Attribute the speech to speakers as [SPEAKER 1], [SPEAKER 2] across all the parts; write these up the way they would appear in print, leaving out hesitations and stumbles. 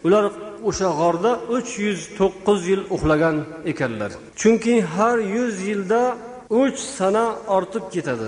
[SPEAKER 1] Ular o'sha g'orda 309 yil uxlagan ekanlar. Chunki har 100 yilda 3 sana ortib ketadi.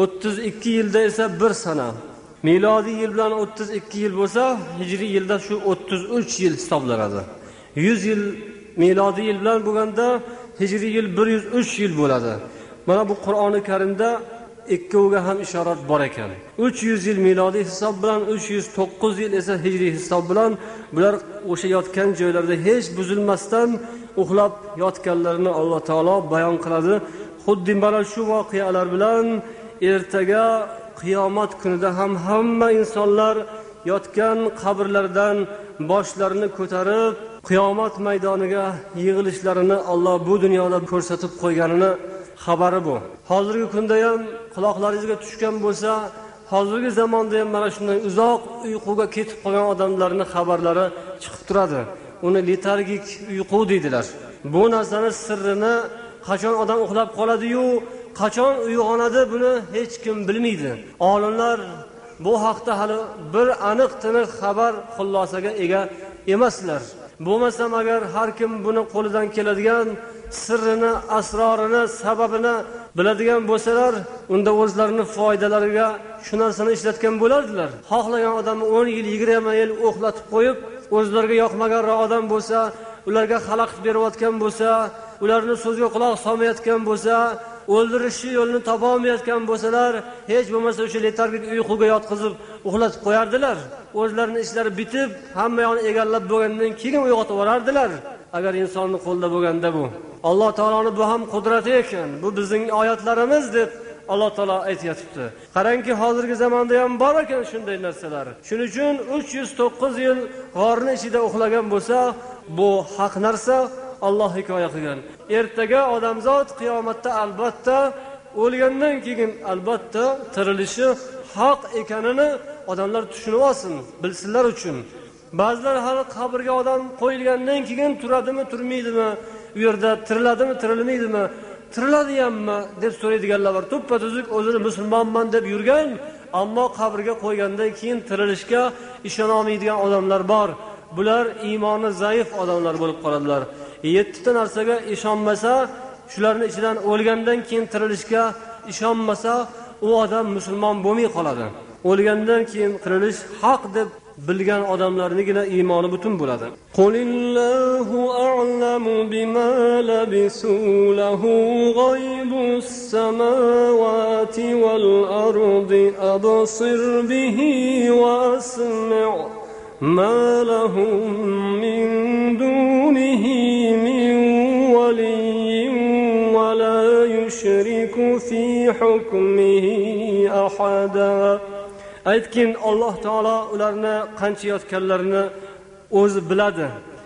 [SPEAKER 1] 32 yilda esa 1 sana. Milodiy yil bilan 32 yil bo'lsa, hijriy yilda shu 33 yil hisoblanadi. 100 yil milodiy yil bilan bo'lganda hijriy yil 103 yil bo'ladi. Mana bu Qur'oni Karimda ikkoviga ham ishorat bor ekan. 300 yil milodiy hisob bilan 309 yil esa hijriy hisob bilan bular o'sha yotgan joylarda hech buzilmasdan uxlab yotganlarini Alloh taolo bayon qiladi. Xuddi mana shu voqealar bilan ertaga qiyomat kunida ham hamma insonlar yotgan qabrlardan boshlarini ko'tarib qiyomat maydoniga yig'ilishlarini Alloh bu dunyoda ko'rsatib qo'yganini xabari bu. Hozirgi kunda ham quloqlaringizga tushgan bo'lsa, hozirgi zamonda ham mana shunday uzoq uyquga ketib qolgan odamlarning xabarlari chiqib turadi. Uni letargik uyqu deydilar. Bu narsani sirrini qachon odam uxlab qoladi-yu, qachon uyg'onadi buni hech kim bilmaydi. Olimlar bu haqda hali bir aniq-tiniq xabar xullosaga ega emaslar. Bo'lmasam agar har kim buni qo'lidan keladigan sirrini, asrorini, sababini biladigan bo'lsalar, unda o'zlarining foydalariga shu narsani ishlatgan bo'lardilar. Xohlagan odamni 10 yil, 20 yil uxlatib qo'yib, o'zlariga yoqmagan odam bo'lsa, ularga xalaqit berayotgan bo'lsa, ularning so'ziga quloq solmayotgan bo'lsa, o'ldirish yo'lini topa olmayotgan bo'lsalar, hech bo'lmasa o'sha letargik uyquga yotqizib uxlatib qo'yardilar. O'zlarining ishlari bitib, hamma yoqni egallab bo'lgandan keyin uyg'otib yuborardilar. Agar insonning qo'lida bo'lganda bu. Alloh taoloning bu ham qudrati ekan. Bu bizning oyatlarimiz deb Alloh taolo aytayotibdi. Qarangki, hozirgi zamonda ham bor ekan shunday narsalar. Shuning uchun 309 yil g'orning ichida uxlagan bo'lsa, bu haq narsa. Alloh hikoya qilgan. Ertaga odamzod qiyomatda albatta o'lgandan keyin albatta tirilishi haq ekanini odamlar tushunib olsin, bilsinlar uchun. Ba'zilar hali qabrga odam qo'yilgandan keyin turadimi, turmaydimi, u yerda tiriladimi, tirilmaydimi, tiriladi-hammi deb so'raydiganlar bor. To'ppa-tuzuk o'zini musulmonman deb yurgan, ammo qabrga qo'ygandan keyin tirilishga ishona olmaydigan odamlar bor. Bular iymoni zaif odamlar bo'lib qoladilar. 7 ta narsaga ishonmasa, shularning ichidan o'lgandan keyin tirilishga ishonmasa, u odam musulmon bo'lmay qoladi. O'lgandan keyin tirilish haq deb bilgan odamlarningina iymoni butun bo'ladi. Qulillahu a'lamu bima labisu lahu g'aybus samawati wal ardi absir bihi wa asmi' ma lahum min dunihi min waliyyin wa la yushriku fi hukmihi ahada. Aytkin, Alloh taolo ularni qancha yotganlarini o'zi biladi.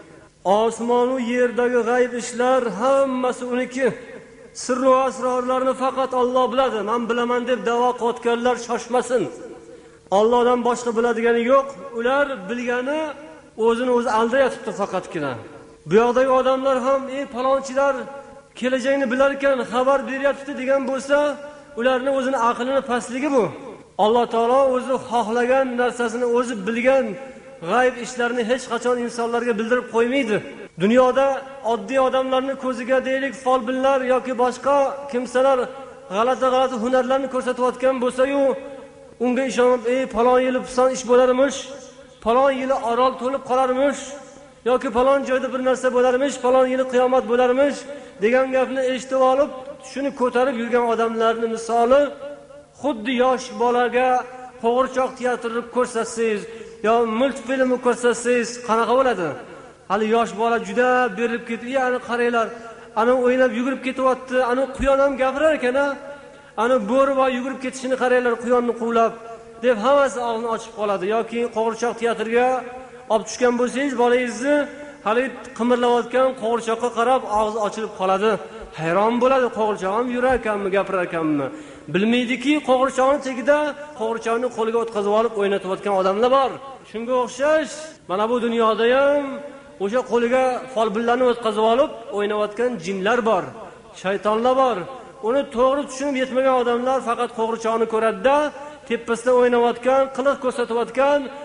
[SPEAKER 1] Osmon va yerdagi g'ayb ishlar hammasi uniki. Sir va asrorlarni faqat Alloh biladi. Men bilaman deb da'vo qilayotganlar shoshmasin. Allohdan boshqa biladigani yo'q. Ular bilgani o'zini o'zi aldayotibdi faqatgina. Bu yoqdagi odamlar ham, palonchilar kelajakni bilar ekan, xabar beryapti degan bo'lsa, ularning o'zini aqlini pastligi bu. Alloh taolo o'zi xohlagan narsasini o'zi bilgan g'ayb ishlarni hech qachon insonlarga bildirib qo'ymaydi. Dunyoda oddiy odamlarning ko'ziga deylik folbinlar yoki boshqa kimsalar g'alati hunarlarni ko'rsatayotgan bo'lsa-yu, unga ishonib, falon yili pisan ish bo'larmish, falon yili orol to'lib qolarmish, yoki falon joyda bir narsa bo'larmish, falon yili qiyomat bo'larmish degan gapni eshitib olib, shuni ko'tarib yurgan odamlarning misoli xuddi yosh bolaga qo'g'irchoq teatrini ko'rsatsangiz yo multfilmni ko'rsatsangiz qanaqa bo'ladi? Hali yosh bola juda berilib ketib, "Ana qaranglar, ana o'ynab yugurib ketyapti, ana quyon ham gapirar ekan-a, ana bo'ri va yugurib ketishini qaranglar, quyonni quvlab" deb hammasi og'zini ochib qoladi. Yoki qo'g'irchoq teatriga olib tushgan bo'lsangiz, bolangizni hali qimirlayotgan qo'g'irchoqqa qarab og'zi ochilib qoladi. Hayron bo'ladi, qo'g'irchoq ham yurar ekanmi, gapirar ekanmi? Bilmaydiki, qo'g'irchoqning tagida qo'g'irchoqni qo'liga o'tkazib olib o'ynatayotgan odamlar bor. Shunga o'xshash, mana bu dunyoda ham o'sha qo'liga folbinlarni o'tkazib olib o'ynayotgan jinlar bor, shaytonlar bor. Uni to'g'ri tushunib yetmagan odamlar faqat qo'g'irchoqni ko'radi-da, tepasida o'ynayotgan, qiliq ko'rsatayotgan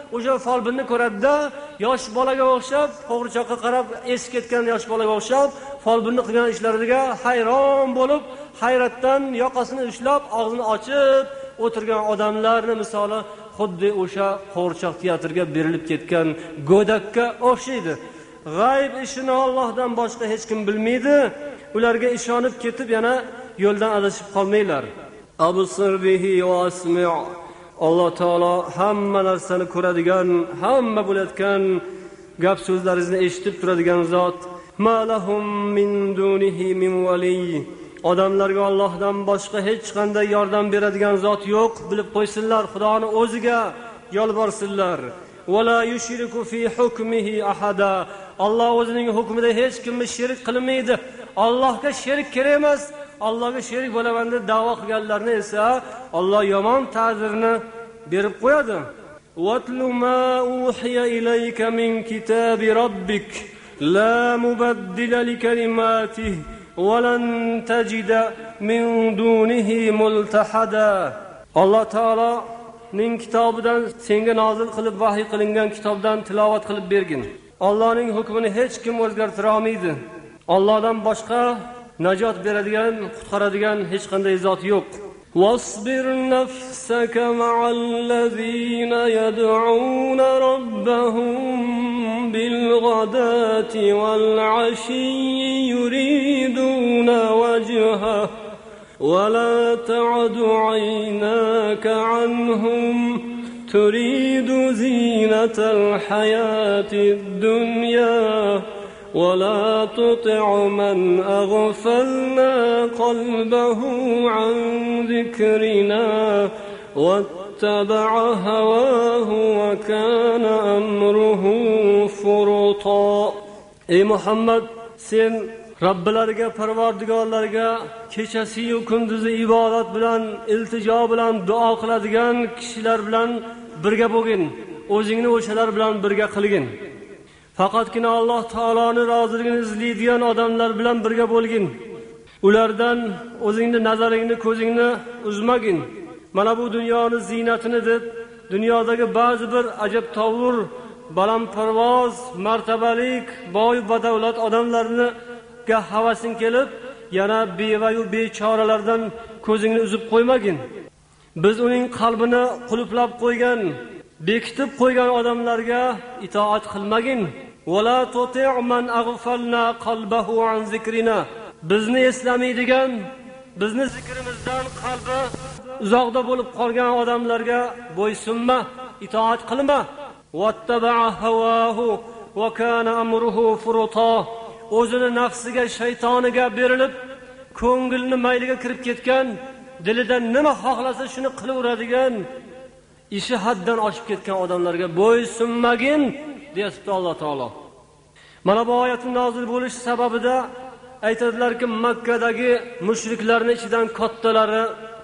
[SPEAKER 1] o'sha folbinni ko'radida, yosh bolaga o'xshab, qo'g'irchoqqa qarab eski ketgan yosh bolaga o'xshab, folbinni qilgan ishlariga hayron bo'lib, hayratdan yoqasini ushlab, og'zini ochib o'tirgan odamlarni misoli xuddi o'sha qo'g'irchoq teatrga berilib ketgan go'dakka o'xshaydi. G'ayb ishini Allohdan boshqa hech kim bilmaydi. Ularga ishonib ketib yana yo'ldan adashib qolmanglar. Absir bihi va asmi'. Alloh taolo hamma narsani ko'radigan, hamma bo'layotgan gap so'zlaringizni eshitib turadigan zot. Ma lahum min dunihi min wali. Odamlarga Allohdan boshqa hech qanday yordam beradigan zot yo'q, bilib qo'ysinlar. Xudoni o'ziga yolborsinlar. Wala yushriku fi hukmihi ahada. Alloh o'zining hukmida hech kimni sherik qilmaydi. Allohga sherik kerak emas. Allohga sherik bo'laman deb da'vo qilganlarni esa Alloh yomon ta'zirni berib qo'yadi. Watlu ma uhiya ilayka min kitabi robbik la mubaddila li kalimatihi wa lan tajida min dunihi multahada. Alloh taoloning kitobidan senga nozil qilib vahiy qilingan kitobdan tilovat qilib bergin. Allohning hukmini hech kim o'zgartira olmaydi. Allohdan boshqa najot beradigan, qutqaradigan hech qanday zot yo'q. Wasbir nafsaka ma'al ladzina yad'una rabbahum bil ghadati wal 'ashiyyi yuriduna wajha wa la ta'du 'aynaka 'anhum turidu zinatal hayatid dunya ولا تطع من أغفلنا قلبه عن ذكرنا واتبع هواه وكان أمره فرطا. Ey Muhammad, sen Robbilariga, parvardigorlarga kechasi va kunduzi ibodat bilan, iltijo bilan duo qiladigan kishilar bilan birga bo'lgin. O'zingni o'shalar bilan birga qilgin. Faqatgina Alloh taoloning roziligini izlaydigan odamlar bilan birga bo'lgin. Ulardan o'zingni nazaringni, ko'zingni uzmagin. Mana bu dunyoning ziynatini deb, dunyodagi ba'zi bir ajabtovur, balandparvoz, martabalik, boy badavlat odamlarga havasing kelib, yana beva va bechoralardan ko'zingni uzib qo'ymagin. Biz uning qalbini qulflab qo'ygan, bekitib qo'ygan odamlarga itoat qilmagin. ولا تطع من أغفلنا قلبه عن ذكرنا. Bizni eslamaydigan, bizni zikrimizdan qalbi uzoqda bo'lib qolgan odamlarga bo'ysunma, itoat qilma. Wattaba'a hawahu wa kana amruhu furuta. O'zini nafsiga, shaytoniga berilib, ko'ngilni mayliga kirib ketgan, dilidan nima xohlasa shuni qilaveradigan, ishi haddan oshib ketgan odamlarga bo'ysunmagin, deyapti Alloh taolo. Mana bu oyatning nozil bo'lish sababida aytadilarki, Makkadagi mushriklarning ichidan kattalari,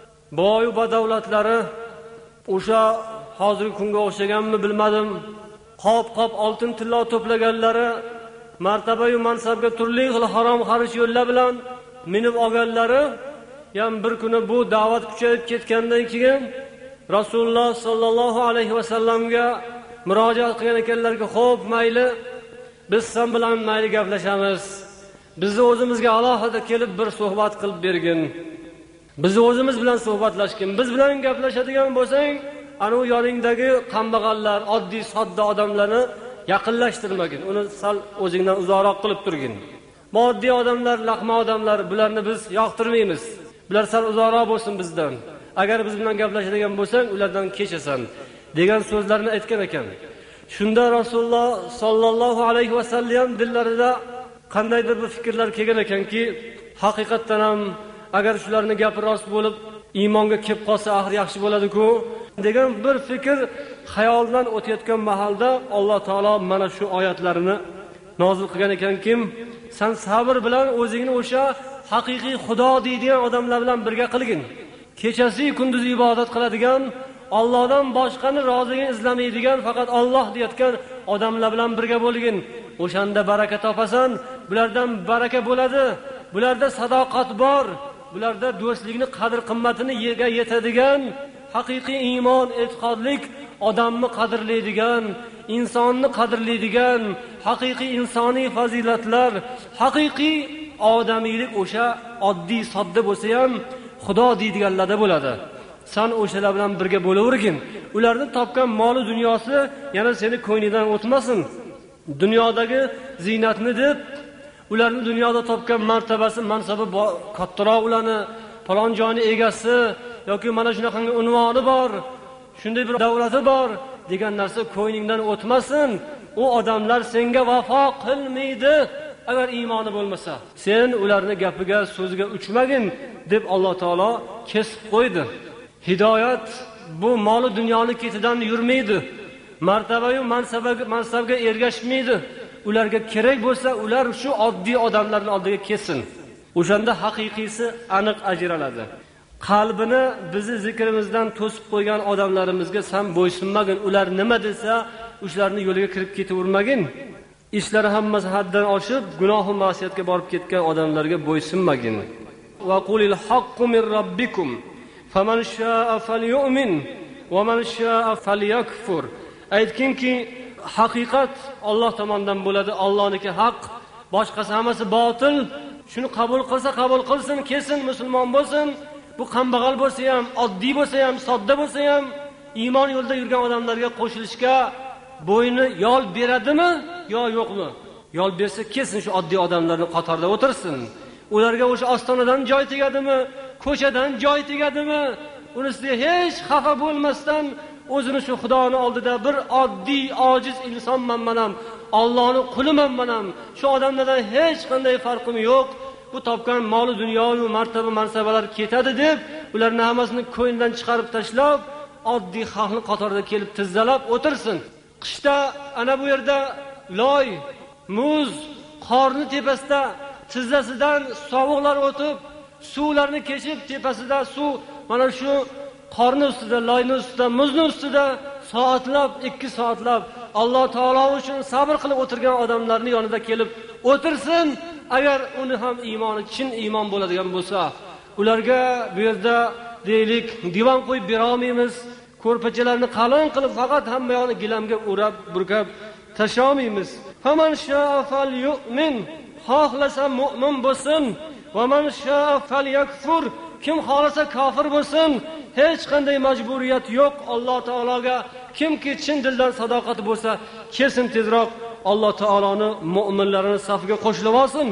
[SPEAKER 1] boy badavlatlari, o'sha hozirgi kunga o'xshaganmi bilmadim, qop-qop oltin tilla to'plaganlari, martaba va mansabga turli xil harom xarish yo'llar bilan minib olganlari, ham bir kuni bu da'vat kuchayib ketgandan keyin Rasululloh sallallohu alayhi va sallamga murojaat qilgan ekanlarki, xo'p, mayli, biz sen bilan mayli gaplashamiz. Bizni o'zimizga alohida kelib bir suhbat qilib bergin. Bizni o'zimiz bilan suhbatlashgin. Biz bilan gaplashadigan bo'lsang, ana u yoningdagi kambag'allar, oddiy sodda odamlarni yaqinlashtirmagin. Uni sal o'zingdan uzoqroq qilib turgin. Moddiy odamlar, laqma odamlar, bularni biz yoqtirmaymiz. Bular sal uzoqroq bo'lsin bizdan. Agar biz bilan gaplashadigan bo'lsang, ulardan kechasan degan so'zlarni aytgan ekan. Shunda Rasululloh sallallohu alayhi va sallam dillarida qandaydir bir fikrlar kelgan ekanki, haqiqatdan ham agar shularning gapi rost bo'lib iymonga kelib qolsa, axir yaxshi bo'ladi-ku degan bir fikr xayoldan o'tayotgan mahalda Alloh taolo mana shu oyatlarini nozil qilgan ekanki, sen sabr bilan o'zingni o'sha haqiqiy Xudo deydigan odamlar bilan birga qilgin. Kechasi kunduzi ibodat qiladigan, Allohdan boshqani roziligini izlamaydigan, faqat Alloh deyotgan odamlar bilan birga bo'lgin. O'shanda baraka topasan, bulardan baraka bo'ladi. Bularda sadoqat bor, bularda do'stlikni qadr qimmatini yerga yetadigan haqiqiy iymon, e'tiqodlik odamni qadrlaydigan, insonni qadrlaydigan haqiqiy insoniy fazilatlar, haqiqiy odamiylik o'sha oddiy sodda bo'lsa ham Xudo deydiganlarda bo'ladi. Sen o'shalar bilan birga bo'lavergin. Ularning topgan moli dunyosi yana seni ko'nglidan o'tmasin. Dunyodagi ziynatni deb, ularning dunyoda topgan martabasi, mansabi kattaroq ularni falon joyni egasi yoki mana shunaqa unvoni bor, shunday bir davlati bor degan narsa ko'nglingdan o'tmasin. U odamlar senga vafo qilmaydi agar iymoni bo'lmasa. Sen ularning gapiga, so'ziga uchmagin deb Alloh taolo kesib qo'ydi. Hidoyat bu moli dunyoni ketidan yurmaydi. Martabayu mansabga ergashmaydi. Ularga kerak bo'lsa, ular shu oddiy odamlarning oldiga kelsin. O'shanda haqiqiysi aniq ajraladi. Qalbini bizni zikrimizdan to'sib qo'ygan odamlarimizga sen bo'ysunmagin. Ular nima desa, o'shalarning yo'liga kirib ketavermagin. Ishlari hammasi haddan oshib, gunoh va ma'siyatga borib ketgan odamlarga bo'ysunmagin. Va qulil haqqu min robbikum faman sha'a falyu'min va man sha'a falyakfur. Aytkinki, haqiqat Alloh tomonidan bo'ladi. Allohniki haq, boshqasi hammasi botil. Shuni qabul qilsa qabul qilsin, kelsin, musulmon bo'lsin. Bu kambag'al bo'lsa ham, oddiy bo'lsa ham, sodda bo'lsa ham, iymon yo'lida yurgan odamlarga qo'shilishga bo'yni yo'l beradimi yo yo'qmi? Yo'l bersa kelsin, shu oddiy odamlarning qatorida o'tirsin. Ularga o'sha ostonadan joy tegadimi, ko'chadan joy tegadimi, unisiga hech xafa bo'lmasdan o'zini shu Xudoning oldida bir oddiy, ojiz insonman men ham, Allohning quliman men ham. Shu odamlardan hech qanday farqim yo'q. Bu topgan mol dunyo va martaba mansabalar ketadi deb, ularni hammasini ko'nglidan chiqarib tashlab, oddiy xalqning qatorida kelib tizzalab o'tirsin. Qishda ana bu yerda loy, muz, qorni tepasida tizzasidan sovuqlar o'tib, suvlarni kechib tepasida suv mana shu qorni ustida, loyni ustida, muzni ustida soatlab, 2 soatlab Alloh taolo uchun sabr qilib o'tirgan odamlarning yonida kelib o'tirsin. Agar uni ham iymoni chin iymon bo'ladigan bo'lsa, ularga bu yerda deylik divan qo'yib bera olmaymiz. Ko'rpachalarni qalin qilib faqat hamma yoqni gilamga o'rab, burkab tashlamaymiz. Faman sha'a falyu'min, xohlasa mu'min bo'lsin, va man sha'a falyakfur, kim xohlasa kofir bo'lsin. Hech qanday majburiyat yo'q Alloh taologa. Kimki chin dildan sadoqati bo'lsa, kelsin tezroq Alloh taoloning mu'minlarining safiga qo'shilib olsin.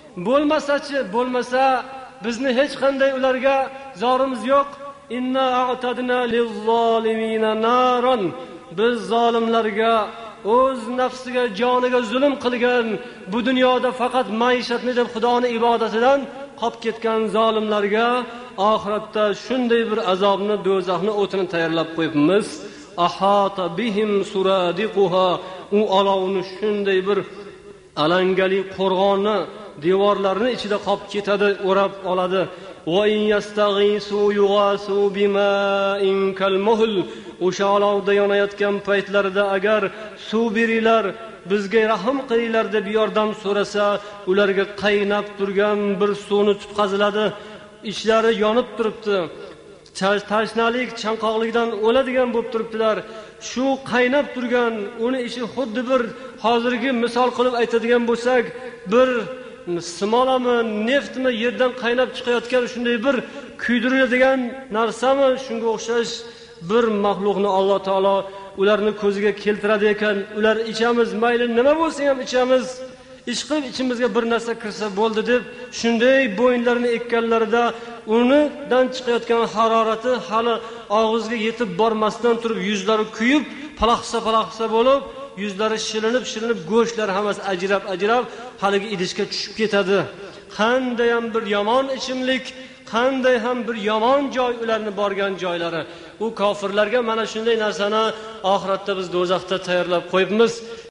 [SPEAKER 1] Bo'lmasa bizni hech qanday ularga zorimiz yo'q. Inna a'tadna liz-zolimina naran. Biz zolimlarga, o'z nafsiga, joniga zulm qilgan, bu dunyoda faqat maishatni deb Xudoning ibodatidan qolib ketgan zolimlarga oxiratda shunday bir azobni, do'zaxni o'tini tayyorlab qo'yibmiz. Ahata bihim suradiquha. U olovni shunday bir alangali qo'rg'onni, devorlarni ichida qolib ketadi, o'rab oladi. Va in yastaghisu yughasu bima'in kalmuhl. O'sha olovda yonayotgan paytlarida agar suv beringlar, bizga rahim qilinglar deb yordam so'rasa, ularga qaynab turgan bir suvni tutqaziladi. Ichlari yonib turibdi. Tashnalik, chanqoqlikdan o'ladigan bo'lib turibdilar. Shu qaynab turgan uni ichi xuddi bir hozirgi misol qilib aytadigan bo'lsak, bir simolami, neftmi yerdan qaynab chiqayotgan shunday bir kuydiradigan narsami, shunga o'xshash bir maxluqni Alloh taolo ularni ko'ziga keltiradi ekan. Ular ichamiz, mayli nima bo'lsa ham ichamiz. Ishqilib ichimizga bir narsa kirsa bo'ldi deb shunday bo'yinlarini ekkanlarida unidan chiqayotgan harorati hali og'izga yetib bormasdan turib yuzlari kuyib, palaxsa bo'lib, yuzlari shilinib, go'shtlari hammasi ajrab haligi idishga tushib ketadi. Qanday ham bir yomon ichimlik, qanday ham bir yomon joy ularni borgan joylari. U kofirlarga mana shunday narsani oxiratda biz do'zaxda tayyorlab qo'yibmiz.